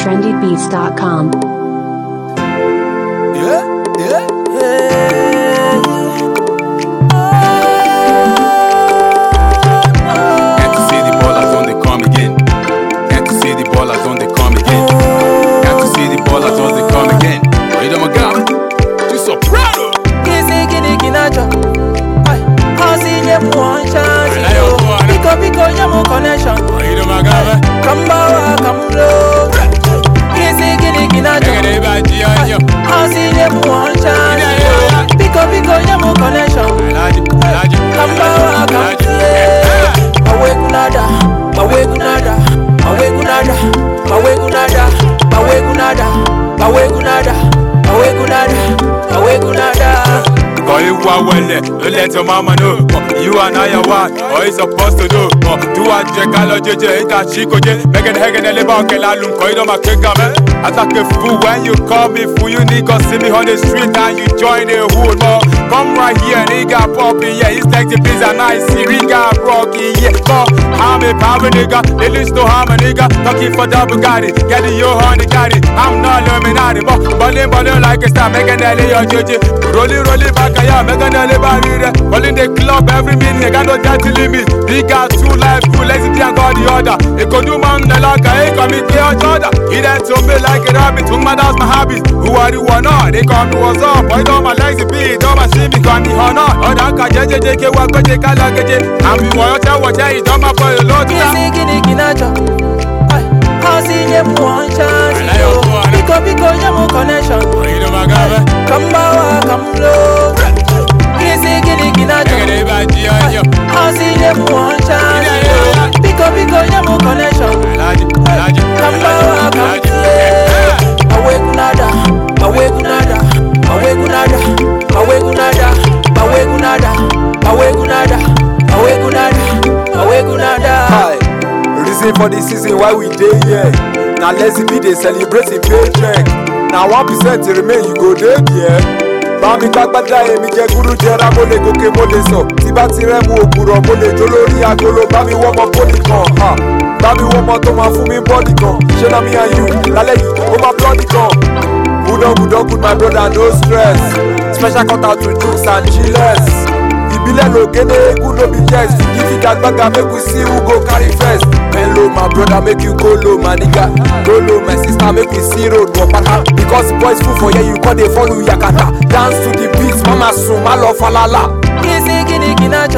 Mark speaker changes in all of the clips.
Speaker 1: trendybeats.com.
Speaker 2: Can't you see the ballers on the come again? Can't you see the ballers on the come again? Can't you see the ballers on the come again? Freedom of God, you soprano.
Speaker 3: Kisi kini kinacho, hasi nye one chance. Biko nye mo connection.
Speaker 2: Freedom of God,
Speaker 3: Kambawa kamlo. Kisi kini kinacho, hasi nye one chance. Biko nye mo connection. Kambawa kamlo. Mawe kunada, mawe kunada, mawe kunada, mawe kunada, mawe kunada, mawe kunada, mawe kunada, mawe kunada.
Speaker 2: Call you well, don't let your mama know. You and I are one, or you supposed to do. Do I check all of JJ, Chico J, Megan Hagen, and Lebon, Kelalum, Koido, Makegame. Attack a fool when you call me fool, you nigga see me on the street and you join the hood, more. Come right here, nigga, poppy, yeah, it's like the pizza nice, we got Rocky, yeah, come. I'm a power nigga, they listen to harm a nigga, talking for double got it, get it, your honey got it. I'm not Illuminati, but balling like a star, Megan Ellie or JJ, rolling back. I make another barrier. All in the club every minute, got no dirty limit. They got two life, two lazy and got the other. It could do man the like I come in clear each other. He that to me like a rabbit, who my that's my habit. Who are you one on? They come to what's up. I don't my legs beat, don't my see me come me honor. Oh, that can JJ work on the color. I'm you want to watch it, don't my boy, Lord.
Speaker 3: Kini kinacho, hasi nye one chance. Biko nye mo connection. Kambawa kamlo. Kisi kini kinacho, hasi nye one chance. Biko nye mo connection. Kambawa kamlo. Mawe kunada, mawe kunada, mawe kunada, mawe kunada, mawe kunada, mawe kunada, mawe kunada, mawe kunada.
Speaker 4: Hi, reason for the season why we dey here. Now let's be dey celebrating paycheck. Now 1% remain, you go dey there. Bami gbàgbàdà èmi jẹ gúrú jẹra mo lè gòkè mo lè sọ. Tí bá ti rẹ́ mu òkúrọ̀ mo lè jó lórí agolo. Bámi wọ́n mọ pólì kan, bámi wọ́n mọ tó máa fún mi bọ́ọ̀dì kan. Ṣé na me and you lálẹ́ yìí ó máa blọ́ọ̀dì kan. Good my brother, no stress. Special cut out to jukes and chillers. Ìbílẹ̀ lògèdè egún no be yes. If you got gbàgà make we see who go carry first. Hello my brother, make you go low my nigga. Go low my sister, make we see road wapata. Because boys full for here, you call they follow yakata. Dance to the beats, mama sun, my love falala.
Speaker 3: Kisi kini kinacho,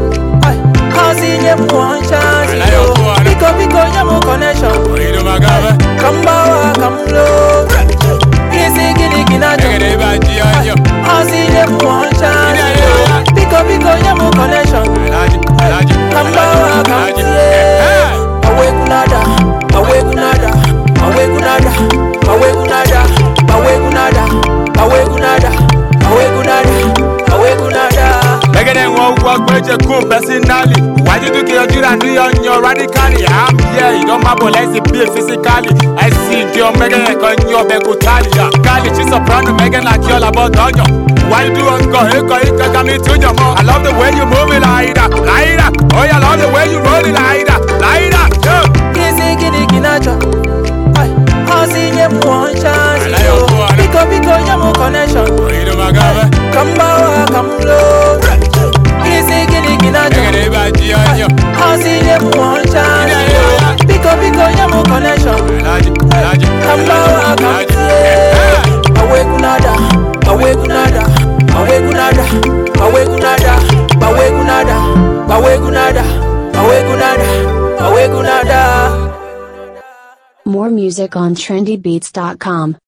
Speaker 3: hasi nye one chance. Biko nye mo connection. Kambawa kamlo. Kisi kini kinacho, hasi nye one chance. Biko nye mo connection. Kambawa kamlo. Mawe kunada, mawe kunada, mawe kunada, mawe kunada, mawe kunada, mawe kunada, mawe kunada, mawe kunada.
Speaker 2: Make them walk with your cool personally. Why did you kill your and on your radically? I'm here, you don't matter, let's be physically. I see you Megan on your Begutalia. Kali, she's a soprano, Megan like you're about Daniel. Why do you go here? To your mom. I love the way you move it like that. Oh, I love the way you roll it like that.
Speaker 3: Kisi kini kinacho, hasi nye one chance. Biko nye mo connection. Kambawa kamlo. Kisi kini kinacho, hasi nye one chance. Biko nye mo connection. Kambawa kamlo. Mawe kunada, mawe kunada, mawe kunada, mawe kunada, mawe kunada, mawe kunada, mawe kunada, mawe kunada.
Speaker 1: More music on trendybeats.com.